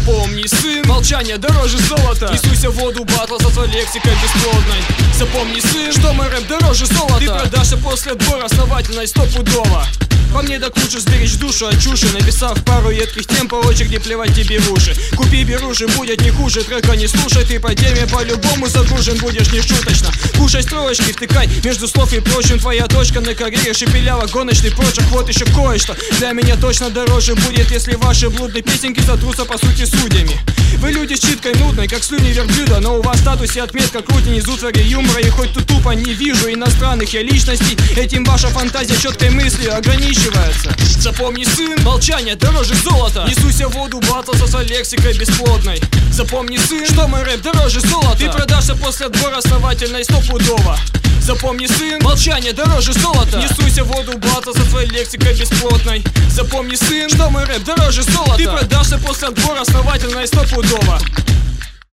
Запомни, сын, молчание дороже золота. Несуйся в воду батла со своей лексикой бесплодной. Запомни, сын, что мой рэп дороже золота. Ты продашься после отбора основательно и стопудово. По мне так лучше сберечь душу от чуши, написав пару едких тем по очереди плевать тебе в уши. Купи беруши, будет не хуже, трека не слушай. Ты по теме по-любому загружен будешь не шуточно. Кушай строчки, втыкай между слов и прочим. Твоя точка на карьере шепелява, гоночный прочек. Вот еще кое-что для меня точно дороже будет, если ваши блудные песенки сотрутся по сути судьями. Вы люди с читкой нудной, как слюни верблюда, но у вас в статусе отметка крутень из утвари юмора. И хоть тут тупо не вижу иностранных я личностей, этим ваша фантазия четкой мыслью ограничивается. Запомни, сын, молчание дороже золота. Несуйся в воду батл со своей лексикой бесплодной. Запомни, сын, что мой рэп дороже золота. Ты продашься после отбора основательно и стопудово. Запомни, сын, молчание дороже золота. Несуйся в воду батл со своей лексикой бесплотной. Запомни, сын, что мой рэп дороже золота. Ты продашься после отбора основательно и стопудово.